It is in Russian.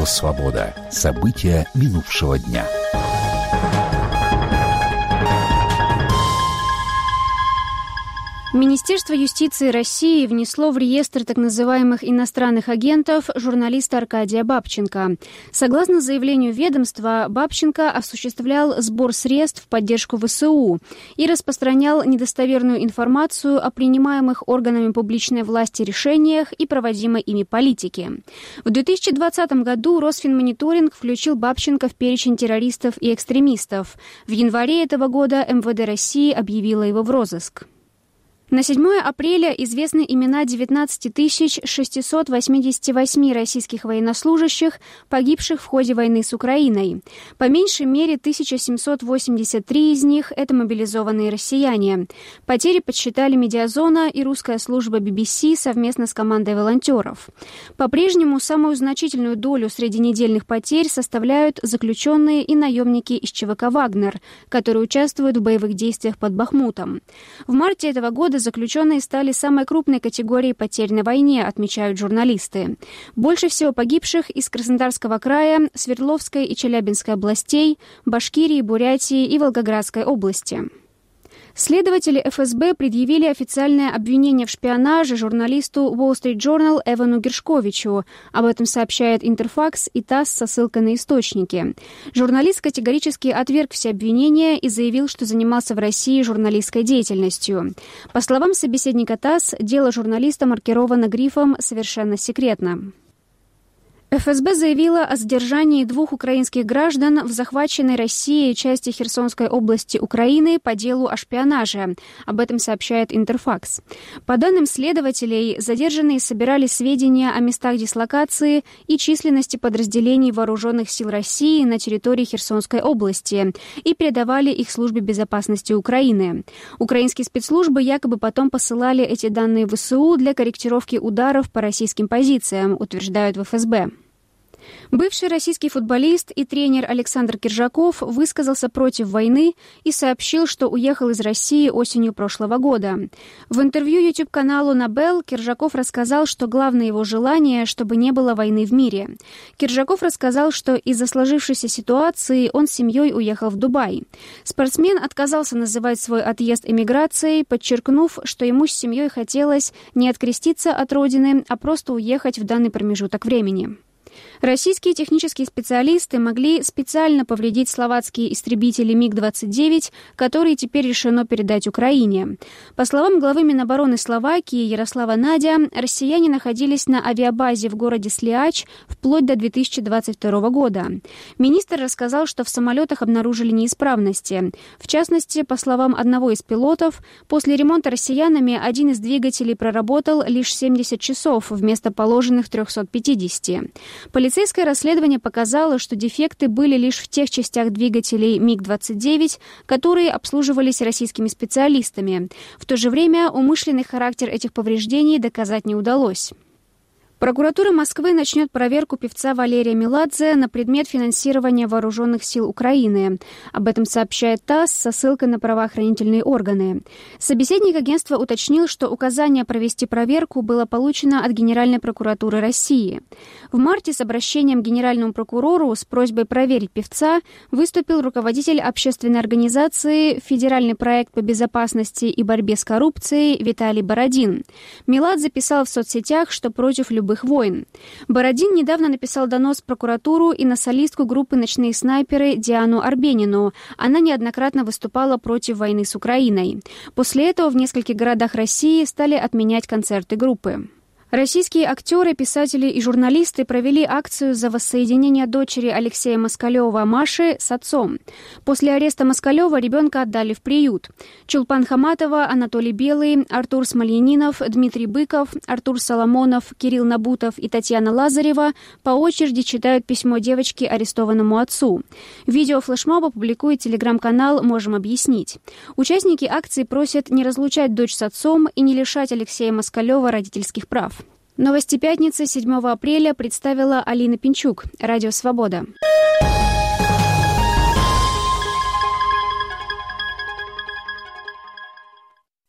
Радио «Свобода». События минувшего дня. Министерство юстиции России внесло в реестр так называемых иностранных агентов журналиста Аркадия Бабченко. Согласно заявлению ведомства, Бабченко осуществлял сбор средств в поддержку ВСУ и распространял недостоверную информацию о принимаемых органами публичной власти решениях и проводимой ими политике. В 2020 году Росфинмониторинг включил Бабченко в перечень террористов и экстремистов. В январе этого года МВД России объявило его в розыск. На 7 апреля известны имена 19 688 российских военнослужащих, погибших в ходе войны с Украиной. По меньшей мере 1783 из них – это мобилизованные россияне. Потери подсчитали Медиазона и русская служба BBC совместно с командой волонтеров. По-прежнему самую значительную долю среди недельных потерь составляют заключенные и наемники из ЧВК «Вагнер», которые участвуют в боевых действиях под Бахмутом. В марте этого года заключенные стали самой крупной категорией потерь на войне, отмечают журналисты. Больше всего погибших из Краснодарского края, Свердловской и Челябинской областей, Башкирии, Бурятии и Волгоградской области. Следователи ФСБ предъявили официальное обвинение в шпионаже журналисту Wall Street Journal Эвану Гершковичу. Об этом сообщает Интерфакс и ТАСС со ссылкой на источники. Журналист категорически отверг все обвинения и заявил, что занимался в России журналистской деятельностью. По словам собеседника ТАСС, дело журналиста маркировано грифом «Совершенно секретно». ФСБ заявила о задержании 2 украинских граждан в захваченной Россией части Херсонской области Украины по делу о шпионаже. Об этом сообщает Интерфакс. По данным следователей, задержанные собирали сведения о местах дислокации и численности подразделений вооруженных сил России на территории Херсонской области и передавали их службе безопасности Украины. Украинские спецслужбы якобы потом посылали эти данные в ВСУ для корректировки ударов по российским позициям, утверждают в ФСБ. Бывший российский футболист и тренер Александр Киржаков высказался против войны и сообщил, что уехал из России осенью прошлого года. В интервью YouTube-каналу «Набел» Киржаков рассказал, что главное его желание, чтобы не было войны в мире. Киржаков рассказал, что из-за сложившейся ситуации он с семьей уехал в Дубай. Спортсмен отказался называть свой отъезд эмиграцией, подчеркнув, что ему с семьей хотелось не откреститься от родины, а просто уехать в данный промежуток времени. Российские технические специалисты могли специально повредить словацкие истребители МиГ-29, которые теперь решено передать Украине. По словам главы Минобороны Словакии Ярослава Надя, россияне находились на авиабазе в городе Слиач вплоть до 2022 года. Министр рассказал, что в самолетах обнаружили неисправности. В частности, по словам одного из пилотов, после ремонта россиянами один из двигателей проработал лишь 70 часов вместо положенных 350. Полицейское расследование показало, что дефекты были лишь в тех частях двигателей МиГ-29, которые обслуживались российскими специалистами. В то же время умышленный характер этих повреждений доказать не удалось. Прокуратура Москвы начнет проверку певца Валерия Меладзе на предмет финансирования вооруженных сил Украины. Об этом сообщает ТАСС со ссылкой на правоохранительные органы. Собеседник агентства уточнил, что указание провести проверку было получено от Генеральной прокуратуры России. В марте с обращением к генеральному прокурору с просьбой проверить певца выступил руководитель общественной организации «Федеральный проект по безопасности и борьбе с коррупцией» Виталий Бородин. Меладзе писал в соцсетях, что против любых войн. Бородин недавно написал донос в прокуратуру и на солистку группы «Ночные снайперы» Диану Арбенину. Она неоднократно выступала против войны с Украиной. После этого в нескольких городах России стали отменять концерты группы. Российские актеры, писатели и журналисты провели акцию за воссоединение дочери Алексея Москалева Маши с отцом. После ареста Москалева ребенка отдали в приют. Чулпан Хаматова, Анатолий Белый, Артур Смольянинов, Дмитрий Быков, Артур Соломонов, Кирилл Набутов и Татьяна Лазарева по очереди читают письмо девочки арестованному отцу. Видео флешмоба публикует телеграм-канал «Можем объяснить». Участники акции просят не разлучать дочь с отцом и не лишать Алексея Москалева родительских прав. Новости пятницы 7 апреля представила Алина Пинчук. Радио «Свобода».